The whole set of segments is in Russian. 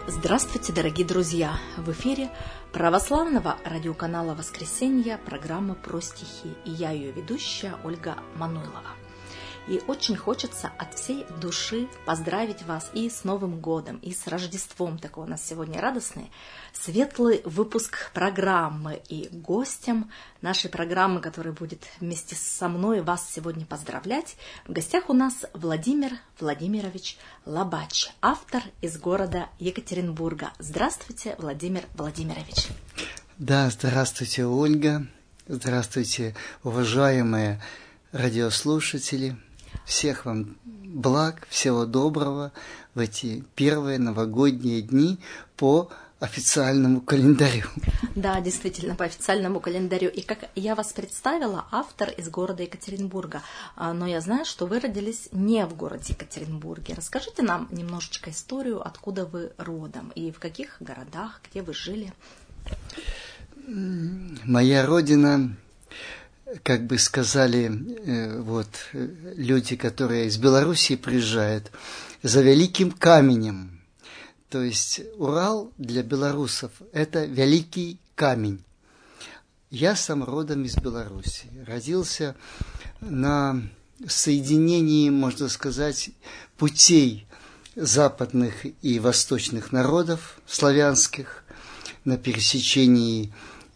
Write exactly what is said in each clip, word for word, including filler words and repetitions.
Здравствуйте, дорогие друзья! В эфире православного радиоканала «Воскресенье» программа «Про стихи». И я ее ведущая Ольга Мануйлова. И очень хочется от всей души поздравить вас и с Новым годом, и с Рождеством. Такой у нас сегодня радостный, светлый выпуск программы. И гостем нашей программы, который будет вместе со мной вас сегодня поздравлять, в гостях у нас Владимир Владимирович Лабач, автор из города Екатеринбурга. Здравствуйте, Владимир Владимирович. Да, здравствуйте, Ольга. Здравствуйте, уважаемые радиослушатели. Всех вам благ, всего доброго в эти первые новогодние дни по официальному календарю. Да, действительно, по официальному календарю. И как я вас представила, автор из города Екатеринбурга. Но я знаю, что вы родились не в городе Екатеринбурге. Расскажите нам немножечко историю, откуда вы родом и в каких городах, где вы жили. Моя родина... Как бы сказали э, вот, люди, которые из Белоруссии приезжают, за великим каменем. То есть Урал для белорусов – это великий камень. Я сам родом из Белоруссии. Родился на соединении, можно сказать, путей западных и восточных народов славянских, на пересечении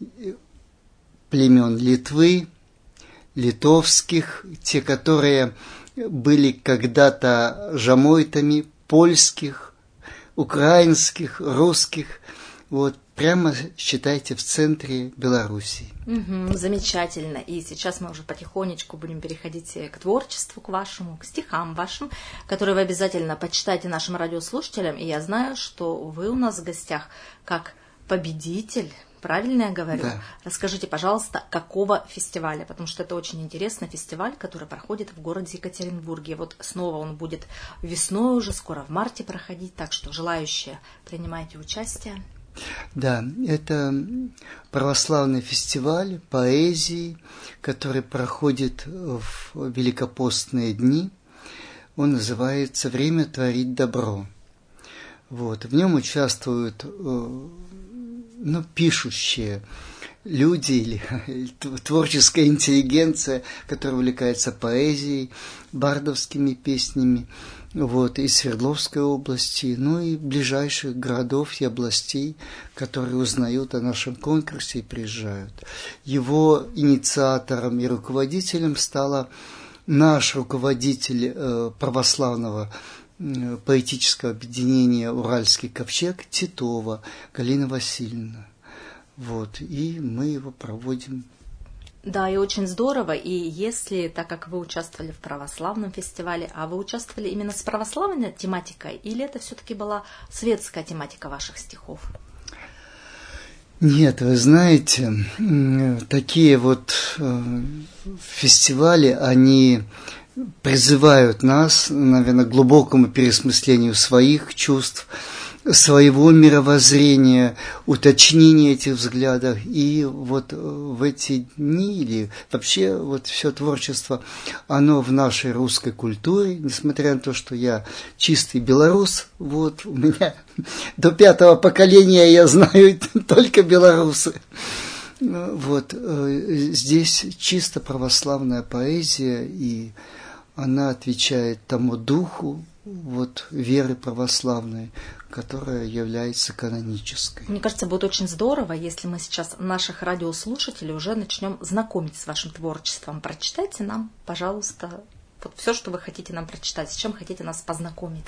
племен Литвы, литовских, те, которые были когда-то жамойтами, польских, украинских, русских, вот прямо, считайте, в центре Белоруссии. Угу, замечательно. И сейчас мы уже потихонечку будем переходить к творчеству, к вашему, к стихам вашим, которые вы обязательно почитайте нашим радиослушателям. И я знаю, что вы у нас в гостях как победитель. Правильно я говорю? Да. Расскажите, пожалуйста, какого фестиваля? Потому что это очень интересный фестиваль, который проходит в городе Екатеринбурге. Вот снова он будет весной уже, скоро в марте проходить, так что желающие, принимайте участие. Да, это православный фестиваль поэзии, который проходит в великопостные дни. Он называется «Время творить добро». Вот. В нем участвуют ну, пишущие люди или творческая интеллигенция, которая увлекается поэзией, бардовскими песнями, вот, из Свердловской области, ну и ближайших городов и областей, которые узнают о нашем конкурсе и приезжают. Его инициатором и руководителем стала наш руководитель э, православного поэтического объединения «Уральский ковчег» Титова Галина Васильевна. Вот, и мы его проводим. Да, и очень здорово. И если, так как вы участвовали в православном фестивале, а вы участвовали именно с православной тематикой, или это все-таки была светская тематика ваших стихов? Нет, вы знаете, такие вот фестивали, они призывают нас, наверное, к глубокому переосмыслению своих чувств, своего мировоззрения, уточнения этих взглядов. И вот в эти дни, или вообще вот все творчество, оно в нашей русской культуре, несмотря на то, что я чистый белорус, вот у меня до пятого поколения я знаю только белорусы. Вот здесь чисто православная поэзия, и она отвечает тому духу вот, веры православной, которая является канонической. Мне кажется, будет очень здорово, если мы сейчас наших радиослушателей уже начнем знакомить с вашим творчеством. Прочитайте нам, пожалуйста, вот все, что вы хотите нам прочитать, с чем хотите нас познакомить.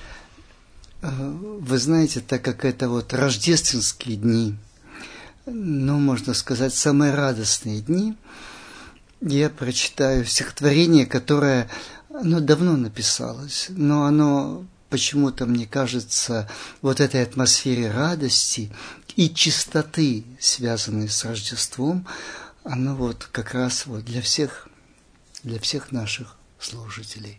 Вы знаете, так как это вот рождественские дни, ну, можно сказать, самые радостные дни, я прочитаю стихотворение, которое, оно давно написалось, но оно почему-то, мне кажется, вот этой атмосфере радости и чистоты, связанной с Рождеством, оно вот как раз вот для всех, для всех наших слушателей.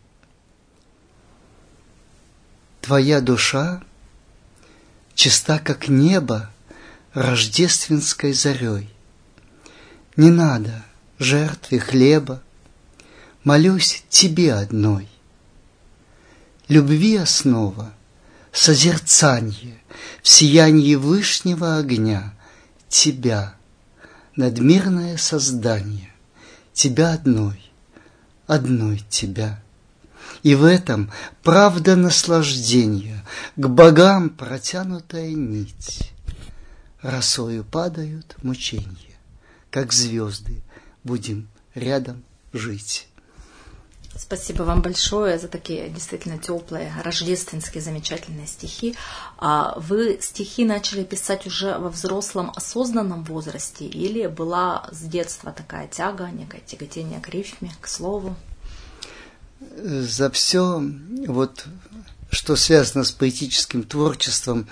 Твоя душа чиста, как небо, рождественской зарей. Не надо жертвы хлеба, молюсь тебе одной. Любви основа, созерцание в сиянии вышнего огня тебя, надмирное создание, тебя одной, одной тебя. И в этом правда наслаждения, к богам протянутая нить. Росою падают мучения, как звезды будем рядом жить. Спасибо вам большое за такие действительно теплые, рождественские, замечательные стихи. А вы стихи начали писать уже во взрослом, осознанном возрасте или была с детства такая тяга, некое тяготение к рифме, к слову? За все, вот, что связано с поэтическим творчеством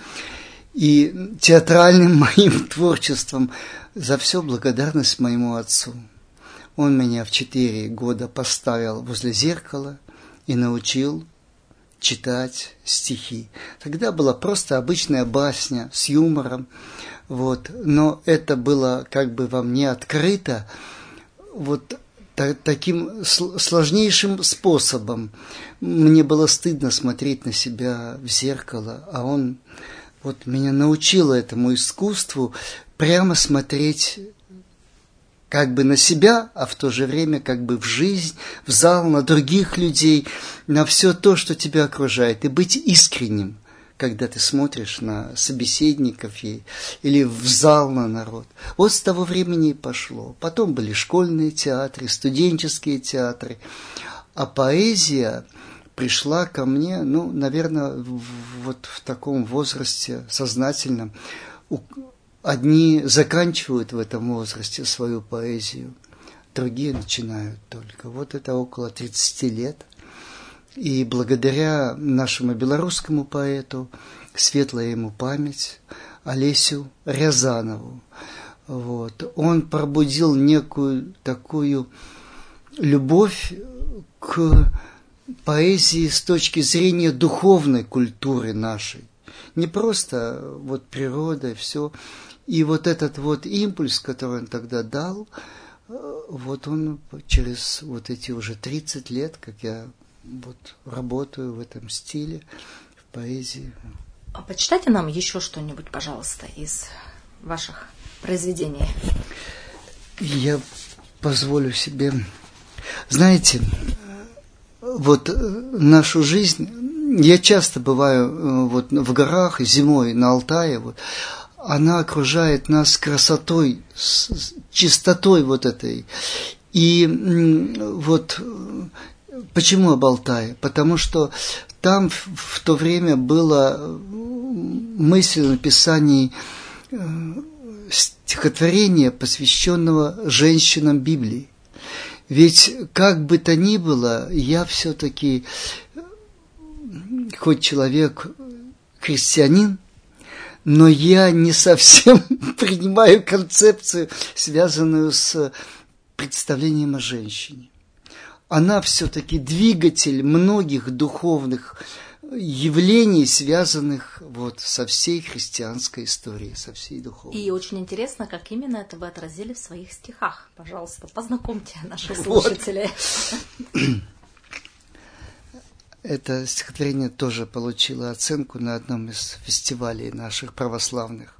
и театральным моим творчеством, за все благодарность моему отцу. Он меня в четыре года поставил возле зеркала и научил читать стихи. Тогда была просто обычная басня с юмором, вот, но это было как бы во мне открыто вот таким сложнейшим способом. Мне было стыдно смотреть на себя в зеркало, а он вот меня научил этому искусству прямо смотреть как бы на себя, а в то же время как бы в жизнь, в зал, на других людей, на все то, что тебя окружает, и быть искренним, когда ты смотришь на собеседников или в зал на народ. Вот с того времени и пошло. Потом были школьные театры, студенческие театры. А поэзия пришла ко мне, ну, наверное, вот в таком возрасте сознательном. Одни заканчивают в этом возрасте свою поэзию, другие начинают только. Вот это около тридцати лет. И благодаря нашему белорусскому поэту, светлая ему память, Олесю Рязанову, вот, он пробудил некую такую любовь к поэзии с точки зрения духовной культуры нашей. Не просто вот природа и все. И вот этот вот импульс, который он тогда дал, вот он через вот эти уже тридцать лет, как я вот работаю в этом стиле, в поэзии. А почитайте нам еще что-нибудь, пожалуйста, из ваших произведений. Я позволю себе. Знаете, вот нашу жизнь, я часто бываю вот в горах зимой на Алтае, вот, она окружает нас красотой, с чистотой вот этой. И вот почему об Алтае? Потому что там в то время была мысль о написании стихотворения, посвященного женщинам Библии. Ведь как бы то ни было, я все-таки, хоть человек христианин, но я не совсем принимаю концепцию, связанную с представлением о женщине. Она все-таки двигатель многих духовных явлений, связанных вот со всей христианской историей, со всей духовной. И очень интересно, как именно это вы отразили в своих стихах. Пожалуйста, познакомьте наших слушателей. Вот. Это стихотворение тоже получило оценку на одном из фестивалей наших православных.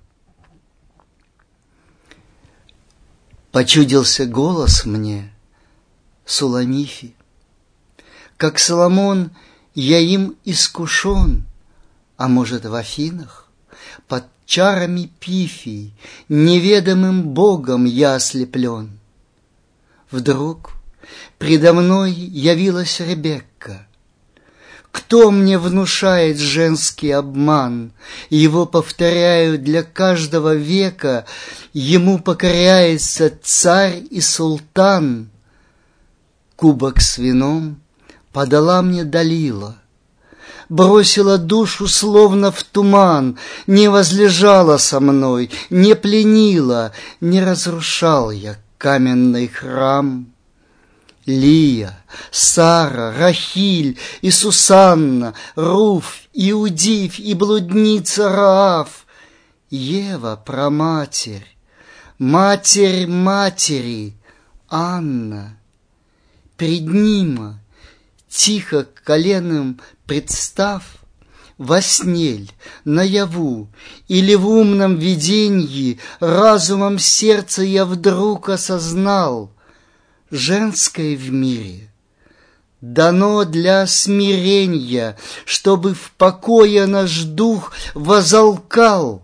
Почудился голос мне, Суламифи, как Соломон, я им искушен, а может в Афинах, под чарами Пифии, неведомым Богом я ослеплен. Вдруг предо мной явилась Ребекка. Кто мне внушает женский обман? Его повторяют для каждого века, ему покоряется царь и султан. Кубок с вином подала мне Далила, бросила душу словно в туман, не возлежала со мной, не пленила, не разрушал я каменный храм. Лия, Сара, Рахиль и Сусанна, Руф, Иудив и блудница Раав, Ева, праматерь, матерь матери, Анна, пред ним, тихо коленом представ, во сне, наяву или в умном видении, разумом сердца я вдруг осознал, женское в мире дано для смирения, чтобы в покое наш дух возалкал.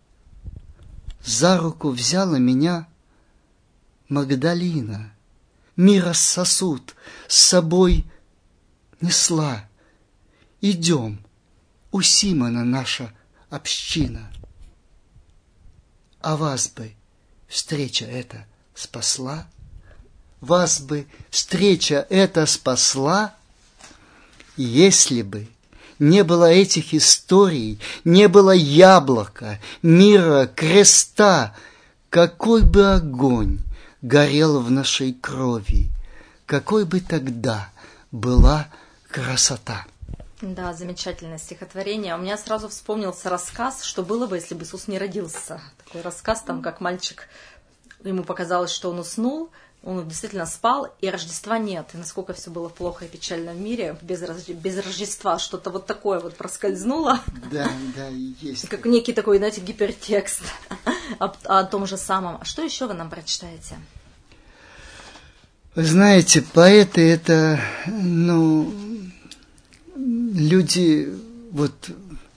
За руку взяла меня Магдалина, мира сосуд с собой несла. Идем, у Симона наша община. А вас бы встреча эта спасла? Вас бы встреча эта спасла, если бы не было этих историй, не было яблока, мира, креста, какой бы огонь горел в нашей крови, какой бы тогда была красота. Да, замечательное стихотворение. У меня сразу вспомнился рассказ, что было бы, если бы Иисус не родился. Такой рассказ, там, как мальчик, ему показалось, что он уснул, он действительно спал, и Рождества нет. И насколько все было плохо и печально в мире, без, без Рождества что-то вот такое вот проскользнуло. Да, да, есть. Как некий такой, знаете, гипертекст о, о том же самом. А что еще вы нам прочитаете? Вы знаете, поэты это, ну, люди, вот,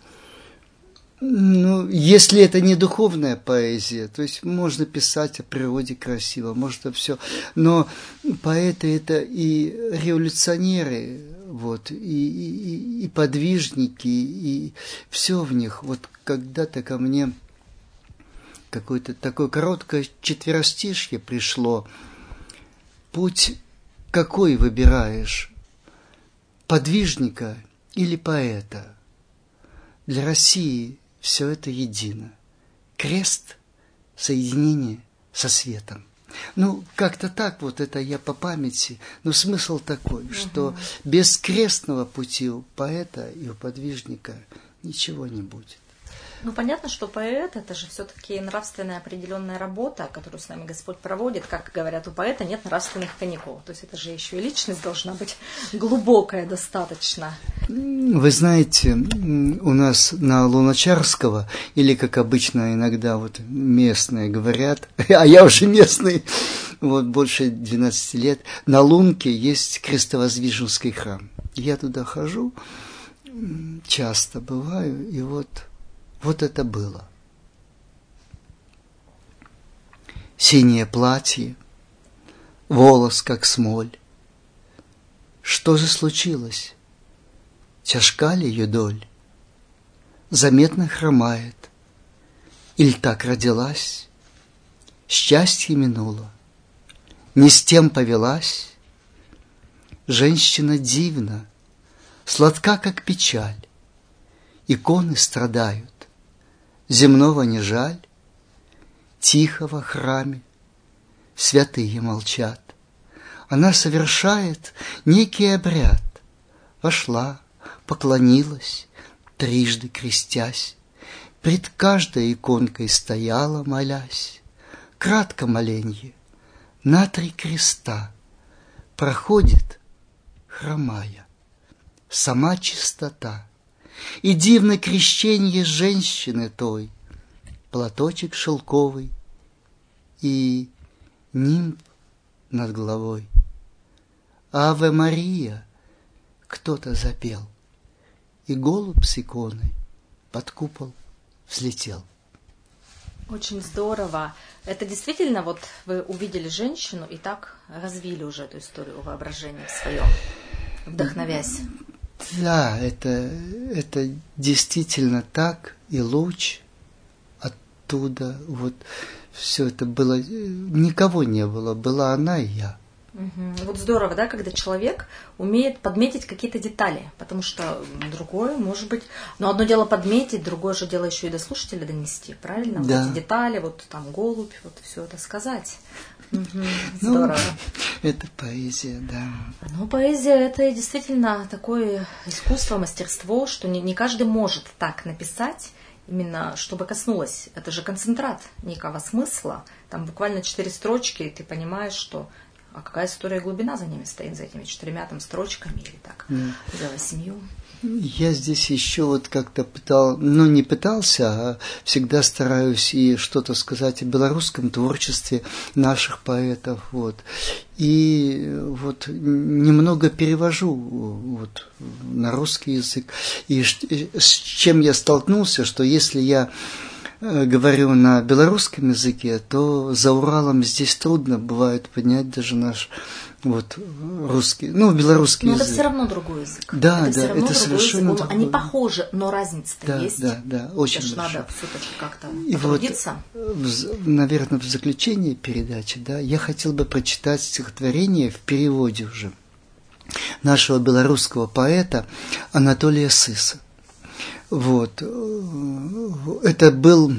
ну, если это не духовная поэзия, то есть можно писать о природе красиво, можно все, но поэты это и революционеры, вот, и, и, и подвижники, и все в них. Вот когда-то ко мне какое-то такое короткое четверостишье пришло. Путь какой выбираешь, подвижника или поэта? Для России все это едино. Крест – соединение со светом. Ну, как-то так вот это я по памяти, но смысл такой, угу. что без крестного пути у поэта и у подвижника ничего не будет. Ну, понятно, что поэт – это же все-таки нравственная определенная работа, которую с нами Господь проводит. Как говорят, у поэта нет нравственных каникул. То есть это же еще и личность должна быть глубокая достаточно. Вы знаете, у нас на Луначарского, или, как обычно иногда вот местные говорят, а я уже местный, вот больше двенадцати лет, на Лунке есть Крестовоздвиженский храм. Я туда хожу, часто бываю, и вот... Вот это было. Синее платье, волос как смоль. Что же случилось? Тяжка ли ее доль? Заметно хромает. Иль так родилась? Счастье минуло. Не с тем повелась? Женщина дивна, сладка, как печаль. Иконы страдают. Земного не жаль, тихо во храме, святые молчат. Она совершает некий обряд. Вошла, поклонилась, трижды крестясь, пред каждой иконкой стояла, молясь. Кратко моленье, на три креста, проходит, хромая, сама чистота. И дивно крещенье женщины той, платочек шелковый и нимб над головой. Аве Мария кто-то запел, и голубь с иконой под купол взлетел. Очень здорово. Это действительно, вот вы увидели женщину и так развили уже эту историю воображения в своем, вдохновясь. Да, это, это действительно так, и луч оттуда, вот все это было, никого не было, была она и я. Угу. Вот здорово, да, когда человек умеет подметить какие-то детали, потому что другое, может быть, но одно дело подметить, другое же дело еще и до слушателя донести, правильно? Да. Вот эти детали, вот там голубь, вот все это сказать. Угу. Здорово. Ну, это поэзия, да. Ну, поэзия – это действительно такое искусство, мастерство, что не, не каждый может так написать, именно чтобы коснулось. Это же концентрат некого смысла. Там буквально четыре строчки, и ты понимаешь, что А какая история, глубина за ними стоит, за этими четырьмя там строчками или так, mm. за восемью? Я здесь еще вот как-то пытал, ну не пытался, а всегда стараюсь и что-то сказать о белорусском творчестве наших поэтов, вот. И вот немного перевожу вот на русский язык. И с чем я столкнулся, что если я говорю на белорусском языке, то за Уралом здесь трудно бывает понять даже наш вот русский, ну, белорусский но язык. Но это все равно другой язык. Да, это да, это совершенно язык. другой. Они похожи, но разница-то да, есть. Да, да, очень это большая. Надо все-таки как-то и потрудиться. Вот, наверное, в заключении передачи, да, я хотел бы прочитать стихотворение в переводе уже нашего белорусского поэта Анатолия Сыса. Вот. Это был,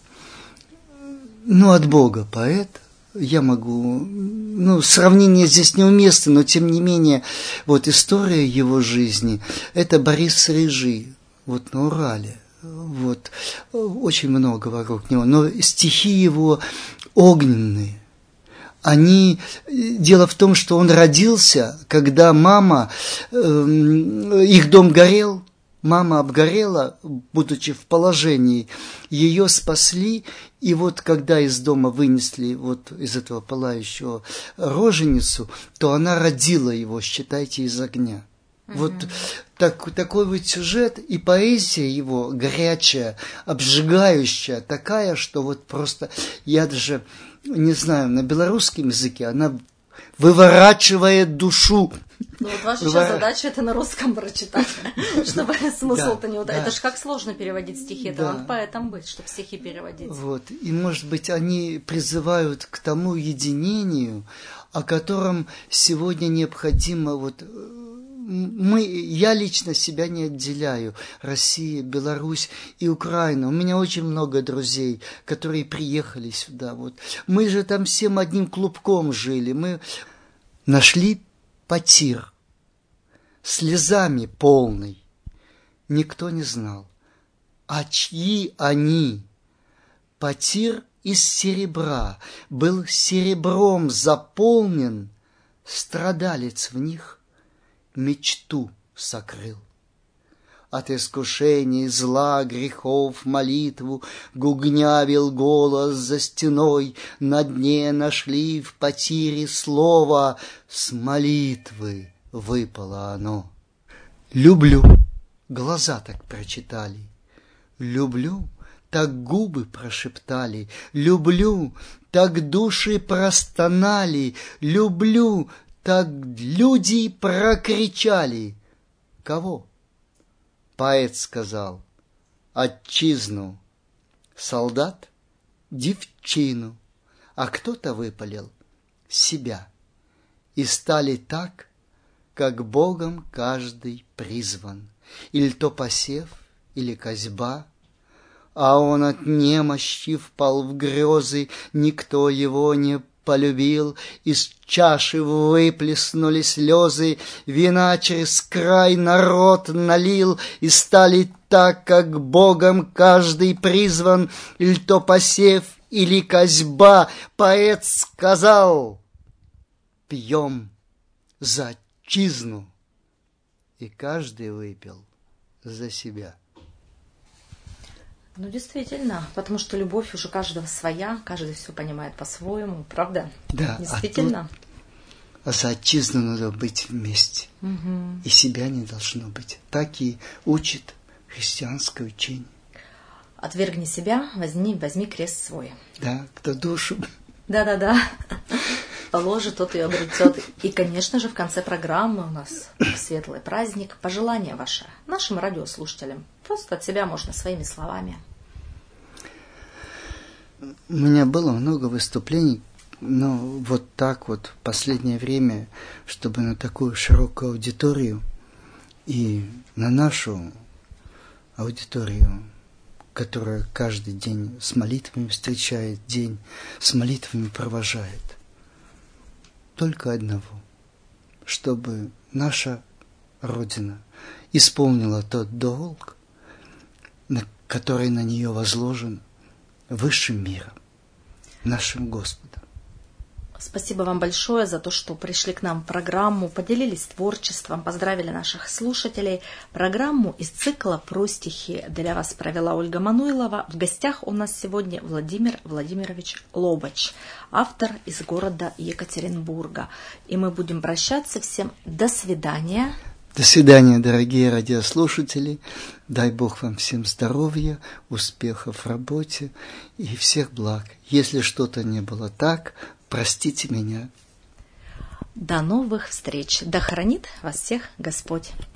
ну, от Бога поэт. Я могу, ну, сравнение здесь неуместно, но тем не менее, вот история его жизни, это Борис Рыжий, вот на Урале, вот, очень много вокруг него, но стихи его огненные. Они, дело в том, что он родился, когда мама, э, их дом горел, мама обгорела, будучи в положении, ее спасли, и вот когда из дома вынесли вот из этого пылающего роженицу, то она родила его, считайте, из огня. Mm-hmm. Вот так, такой вот сюжет, и поэзия его горячая, обжигающая, такая, что вот просто, я даже не знаю, на белорусском языке она выворачивает душу. Ну вот ваша сейчас задача это на русском прочитать, чтобы смысл-то не вот. Это ж как сложно переводить стихи, это надо поэтом быть, чтобы стихи переводить. Вот, и может быть они призывают к тому единению, о котором сегодня необходимо вот. Мы, я лично себя не отделяю. Россия, Беларусь и Украина. У меня очень много друзей, которые приехали сюда. Вот. Мы же там всем одним клубком жили. Мы нашли потир, слезами полный. Никто не знал. А чьи они? Потир из серебра, был серебром заполнен, страдалец в них мечту сокрыл. От искушений, зла, грехов, молитву гугнявил голос за стеной. На дне нашли в потире слово, с молитвы выпало оно. Люблю, глаза так прочитали. Люблю, так губы прошептали. Люблю, так души простонали. Люблю, так люди прокричали. Кого? Поэт сказал: отчизну. Солдат — девчину. А кто-то выпалил себя. И стали так, как Богом каждый призван. Или то посев, или козьба. А он от немощи впал в грезы, никто его не полюбил, из чаши выплеснули слезы, вина через край народ налил, и стали так, как Богом каждый призван, или то посев, или козьба. Поэт сказал: пьем за отчизну, и каждый выпил за себя. Ну, действительно, потому что любовь уже каждого своя, каждый все понимает по-своему, правда? Да. Действительно. А, тут, а за отчизну надо быть вместе. Угу. И себя не должно быть. Так и учит христианское учение. Отвергни себя, возьми, возьми крест свой. Да, кто душу. Да-да-да. Положит, тот и обретет. И, конечно же, в конце программы у нас светлый праздник. Пожелание ваше нашим радиослушателям. Просто от себя можно своими словами. У меня было много выступлений, но вот так вот в последнее время, чтобы на такую широкую аудиторию и на нашу аудиторию, которая каждый день с молитвами встречает, день с молитвами провожает. Только одного, чтобы наша Родина исполнила тот долг, который на нее возложен высшим миром, нашим Господом. Спасибо вам большое за то, что пришли к нам в программу, поделились творчеством, поздравили наших слушателей. Программу из цикла «Про стихи» для вас провела Ольга Мануйлова. В гостях у нас сегодня Владимир Владимирович Лобач, автор из города Екатеринбурга. И мы будем прощаться всем. До свидания. До свидания, дорогие радиослушатели. Дай Бог вам всем здоровья, успехов в работе и всех благ. Если что-то не было так, простите меня. До новых встреч. Да хранит вас всех Господь.